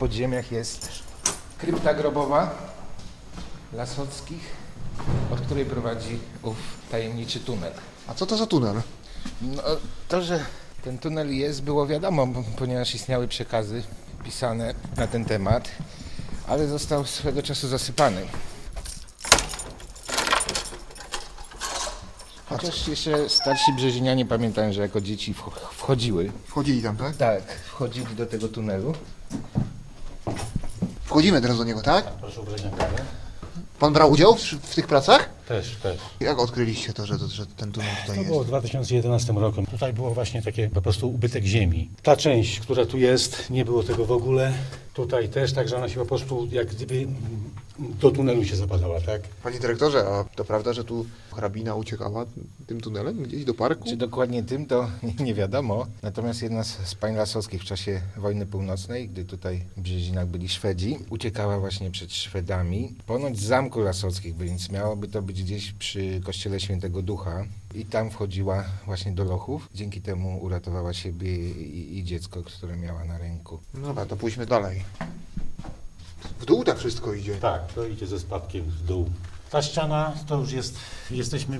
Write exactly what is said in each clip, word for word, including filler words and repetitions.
podziemiach jest krypta grobowa Lasockich, od której prowadzi ów tajemniczy tunel. A co to za tunel? No, to, że ten tunel jest, było wiadomo, ponieważ istniały przekazy pisane na ten temat, ale został swego czasu zasypany. Chociaż jeszcze starsi brzezinianie pamiętają, że jako dzieci wchodziły. Wchodzili tam, tak? Tak, wchodzili do tego tunelu. Wchodzimy teraz do niego, tak? Proszę o wrażenie kawę. Pan brał udział w, w tych pracach? Też, też. Jak odkryliście to, że, że ten tunel tutaj To jest? było w dwa tysiące jedenastym roku. Tutaj było właśnie takie po prostu ubytek ziemi. Ta część, która tu jest, nie było tego w ogóle. Tutaj też, także ona się po prostu jak gdyby do tunelu się zapadała, tak? Panie dyrektorze, a to prawda, że tu hrabina uciekała tym tunelem gdzieś do parku? Czy dokładnie tym, to nie wiadomo. Natomiast jedna z, z pań Lasockich w czasie wojny północnej, gdy tutaj w Brzezinach byli Szwedzi, uciekała właśnie przed Szwedami. Ponoć z zamku Lasockich, więc miałoby to być gdzieś przy kościele Świętego Ducha. I tam wchodziła właśnie do lochów. Dzięki temu uratowała siebie i, i dziecko, które miała na ręku. No dobra, to pójdźmy dalej. W dół tak wszystko idzie. Tak, to idzie ze spadkiem w dół. Ta ściana to już jest, jesteśmy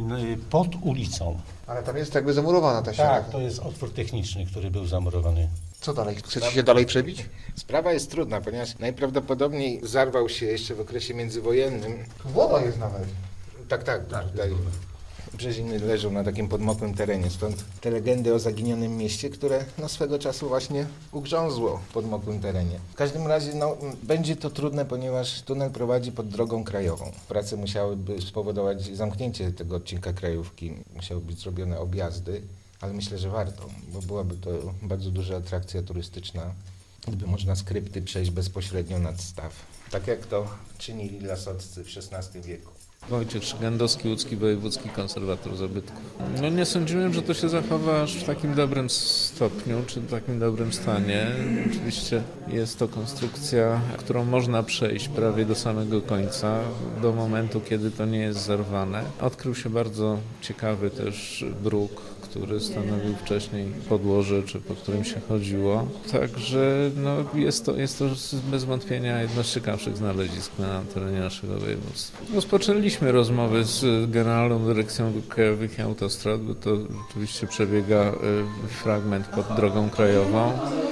pod ulicą. Ale tam jest jakby zamurowana ta ściana. Tak, to jest otwór techniczny, który był zamurowany. Co dalej? Chcecie się dalej przebić? Sprawa jest trudna, ponieważ najprawdopodobniej zarwał się jeszcze w okresie międzywojennym. Tu woda jest nawet. Tak, tak, tak tutaj Brzeziny leżą na takim podmokłym terenie, stąd te legendy o zaginionym mieście, które no, swego czasu właśnie ugrzązło w podmokłym terenie. W każdym razie no, będzie to trudne, ponieważ tunel prowadzi pod drogą krajową. Prace musiałyby spowodować zamknięcie tego odcinka krajówki, musiały być zrobione objazdy, ale myślę, że warto, bo byłaby to bardzo duża atrakcja turystyczna, gdyby można z krypty przejść bezpośrednio nad staw, tak jak to czynili lasoccy w szesnastym wieku. Wojciech Szygandowski, łódzki wojewódzki konserwator zabytków. No nie sądziłem, że to się zachowa aż w takim dobrym stopniu, czy w takim dobrym stanie. Oczywiście jest to konstrukcja, którą można przejść prawie do samego końca, do momentu, kiedy to nie jest zerwane. Odkrył się bardzo ciekawy też bruk, który stanowił wcześniej podłoże, czy po którym się chodziło. Także no, jest, to, jest to bez wątpienia jedno z ciekawszych znalezisk na terenie naszego województwa. Rozpoczęliśmy rozmowy z Generalną Dyrekcją Dróg Krajowych i Autostrad, bo to rzeczywiście przebiega fragment pod drogą krajową.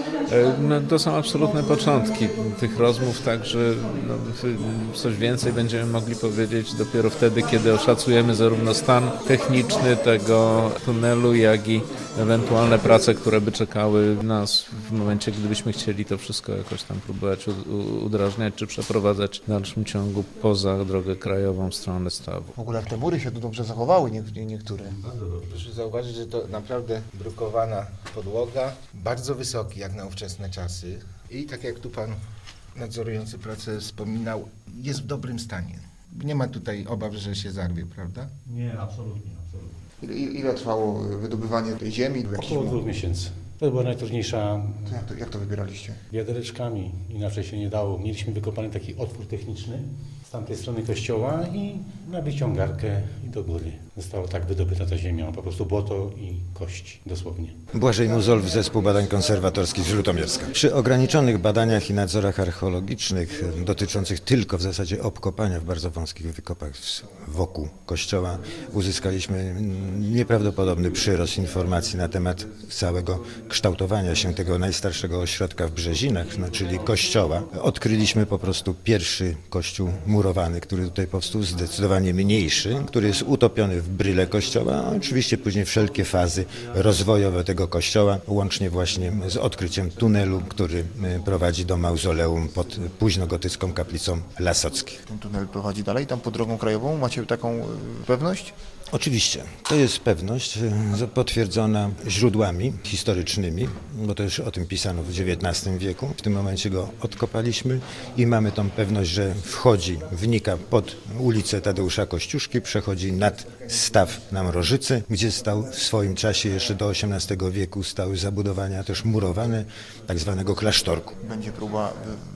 No, to są absolutne początki tych rozmów, także no, coś więcej będziemy mogli powiedzieć dopiero wtedy, kiedy oszacujemy zarówno stan techniczny tego tunelu, jak i ewentualne prace, które by czekały nas w momencie, gdybyśmy chcieli to wszystko jakoś tam próbować udrażniać, czy przeprowadzać w dalszym ciągu poza drogę krajową w stronę stawu. W ogóle te mury się tu dobrze zachowały, nie, nie, niektóre. Proszę zauważyć, że to naprawdę brukowana podłoga, bardzo wysoki jak na ówczesne czasy i tak jak tu pan nadzorujący pracę wspominał, jest w dobrym stanie. Nie ma tutaj obaw, że się zarwie, prawda? Nie, absolutnie, absolutnie. Ile, ile trwało wydobywanie tej ziemi? Około dwóch miesięcy. To była najtrudniejsza. To jak, to, jak to wybieraliście? Wiadereczkami, inaczej się nie dało. Mieliśmy wykopany taki otwór techniczny z tamtej strony kościoła i na wyciągarkę i do góry. Została tak wydobyta ta ziemia, po prostu błoto i kość, dosłownie. Błażej Muzol, Zespół Badań Konserwatorskich z Lutomierska. Przy ograniczonych badaniach i nadzorach archeologicznych dotyczących tylko w zasadzie obkopania w bardzo wąskich wykopach wokół kościoła uzyskaliśmy nieprawdopodobny przyrost informacji na temat całego kształtowania się tego najstarszego ośrodka w Brzezinach, no, czyli kościoła. Odkryliśmy po prostu pierwszy kościół murowany, który tutaj powstał, zdecydowanie mniejszy, który jest utopiony w bryle kościoła, a oczywiście później wszelkie fazy rozwojowe tego kościoła, łącznie właśnie z odkryciem tunelu, który prowadzi do mauzoleum pod późnogotycką kaplicą Lasockich. Ten tunel prowadzi dalej, tam pod drogą krajową? Macie taką pewność? Oczywiście, to jest pewność potwierdzona źródłami historycznymi, bo to już o tym pisano w dziewiętnastym wieku. W tym momencie go odkopaliśmy i mamy tą pewność, że wchodzi, wnika pod ulicę Tadeusza Kościuszki, przechodzi nad staw na Mrożycy, gdzie stał w swoim czasie, jeszcze do osiemnastego wieku, stały zabudowania też murowane, tak zwanego klasztorku. Będzie próba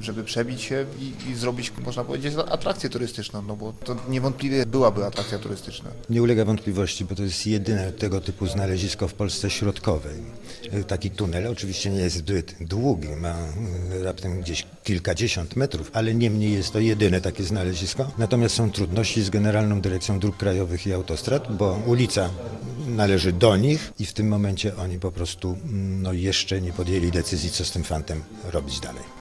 żeby przebić się i, i zrobić, można powiedzieć, atrakcję turystyczną, no bo to niewątpliwie byłaby atrakcja turystyczna. Nie ulega wątpliwości, bo to jest jedyne tego typu znalezisko w Polsce środkowej. Taki tunel oczywiście nie jest zbyt długi, ma raptem gdzieś kilkadziesiąt metrów, ale niemniej jest to jedyne takie znalezisko. Natomiast są trudności z Generalną Dyrekcją Dróg Krajowych i Autostrad, bo ulica należy do nich i w tym momencie oni po prostu no, jeszcze nie podjęli decyzji, co z tym fantem robić dalej.